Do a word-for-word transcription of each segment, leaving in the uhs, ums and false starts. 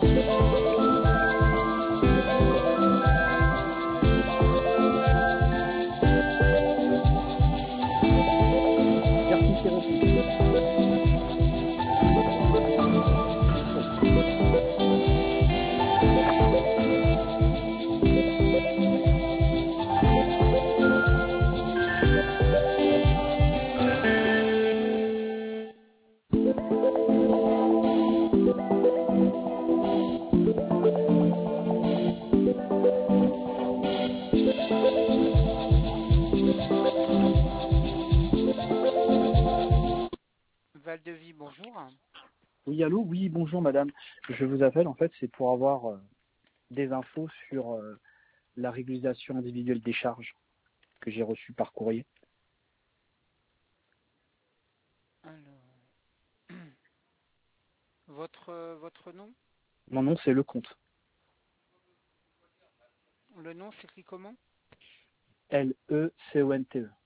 Val-de-Vie, bonjour. Oui, allô, oui, bonjour madame. Je vous appelle, en fait, c'est pour avoir euh, des infos sur euh, la régularisation individuelle des charges que j'ai reçue par courrier. Alors, votre, euh, votre nom? Mon nom, c'est Lecomte. Le nom s'écrit comment? L E C O N T E.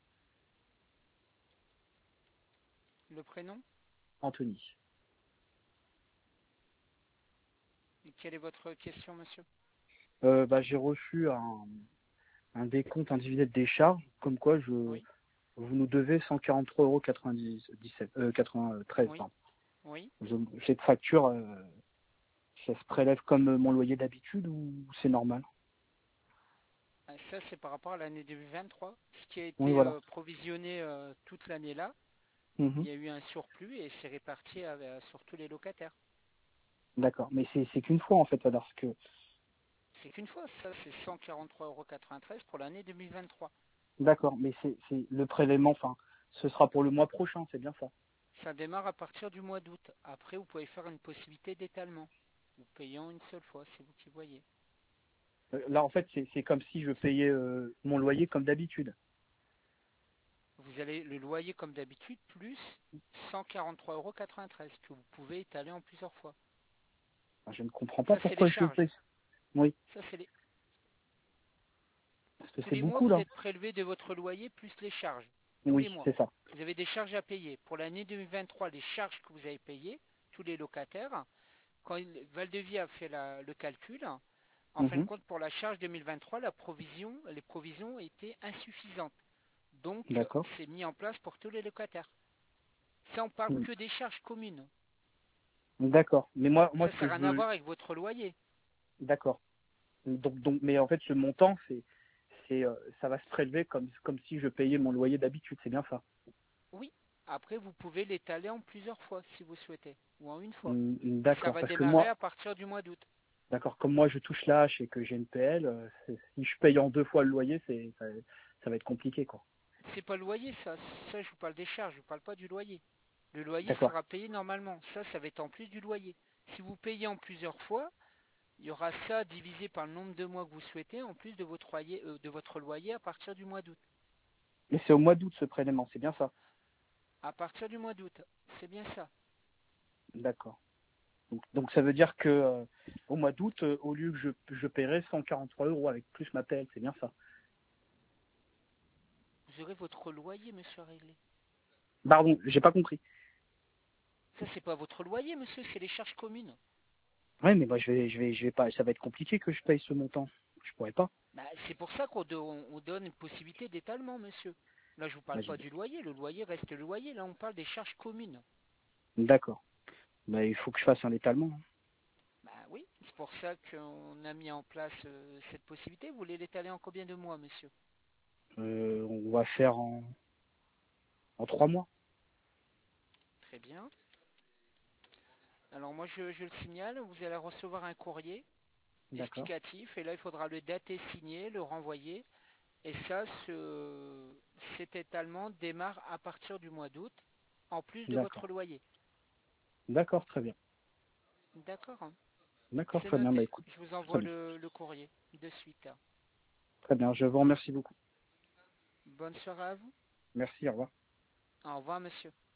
Le prénom? Anthony. Et quelle est votre question, monsieur? Euh, bah, j'ai reçu un, un décompte individuel des charges, comme quoi je, Oui, vous nous devez cent quarante-trois euros quatre-vingt-dix-sept, euh, quatre-vingt-treize. oui, Pardon. oui. Je- Cette facture, euh, ça se prélève comme mon loyer d'habitude ou c'est normal? Ah, ça, c'est par rapport à l'année deux mille vingt-trois. Ce qui a Oui, été voilà. euh, provisionné euh, toute l'année là, il Mhm. y a eu un surplus et c'est réparti euh, sur tous les locataires. D'accord. Mais c'est c'est qu'une fois, en fait, parce que C'est qu'une fois, ça, c'est cent quarante-trois euros quatre-vingt-treize pour l'année deux mille vingt-trois. d'accord, mais c'est c'est le prélèvement, enfin, ce sera pour le mois prochain, c'est bien ça. Ça démarre à partir du mois d'août. Après, vous pouvez faire une possibilité d'étalement, ou payant une seule fois, c'est vous qui voyez. Euh, Là, en fait, c'est c'est comme si je payais euh, mon loyer comme d'habitude. Vous allez le loyer comme d'habitude, plus cent quarante-trois euros quatre-vingt-treize que vous pouvez étaler en plusieurs fois. Enfin, je ne comprends pas Ça, c'est les pourquoi je le charges. paye. Oui, Ça, c'est les... parce que Tous c'est les mois, beaucoup vous là. êtes prélevé de votre loyer plus les charges. Tous les Oui, mois. c'est ça. Vous avez des charges à payer. Pour l'année deux mille vingt-trois, les charges que vous avez payées, tous les locataires, quand il- Val-de-Vie a fait la- le calcul, en fin de Mhm. compte, pour la charge deux mille vingt-trois, la provision, les provisions étaient insuffisantes. Donc, D'accord. c'est mis en place pour tous les locataires. Ça, on parle Mm. que des charges communes. D'accord. Mais moi, moi, Ça, ce ça que n'a je rien à veux, voir avec votre loyer. d'accord. Donc, donc, mais en fait, ce montant, c'est, c'est, euh, ça va se prélever comme, comme si je payais mon loyer d'habitude. C'est bien ça. Oui. Après, vous pouvez l'étaler en plusieurs fois si vous souhaitez, ou en une fois. Mm, Et ça d'accord. va Parce que démarrer moi, à partir du mois d'août. d'accord, comme moi, je touche la hache et que j'ai une P L, euh, c'est- si je paye en deux fois le loyer, c'est, ça, ça va être compliqué, quoi. C'est pas le loyer, ça. Ça, je vous parle des charges, je vous parle pas du loyer. Le loyer D'accord. sera payé normalement. Ça, ça va être en plus du loyer. Si vous payez en plusieurs fois, il y aura ça divisé par le nombre de mois que vous souhaitez, en plus de votre loyer, euh, de votre loyer à partir du mois d'août. Mais c'est au mois d'août ce prélèvement, c'est bien ça. À partir du mois d'août, c'est bien ça. D'accord. Donc, donc ça veut dire que euh, au mois d'août, euh, au lieu que je, je paierai cent quarante-trois euros avec plus ma P L, c'est bien ça. Vous aurez votre loyer, monsieur, à régler. Pardon, j'ai pas compris. Ça, c'est pas votre loyer, monsieur, c'est les charges communes. Ouais, mais moi je vais, je vais, je vais pas. Ça va être compliqué que je paye ce montant. Je pourrais pas. Bah, c'est pour ça qu'on do- on donne une possibilité d'étalement, monsieur. Là, je vous parle Bah, je- pas du loyer. Le loyer reste le loyer. Là, on parle des charges communes. D'accord. Bah, il faut que je fasse un étalement. Bah oui, c'est pour ça qu'on a mis en place euh, cette possibilité. Vous voulez l'étaler en combien de mois, monsieur? Euh, on va faire en, en trois mois. Très bien. Alors moi, je, je le signale, vous allez recevoir un courrier D'accord. explicatif. Et là, il faudra le dater, signer, le renvoyer. Et ça, ce, cet étalement démarre à partir du mois d'août, en plus de D'accord. votre loyer. D'accord, très bien. D'accord, hein. D'accord, C'est très bien. Bah noté. écoute, Je vous très envoie bien. le, le courrier de suite. Très bien. Je vous remercie beaucoup. Bonne soirée à vous. Merci. Au revoir. Au revoir, monsieur.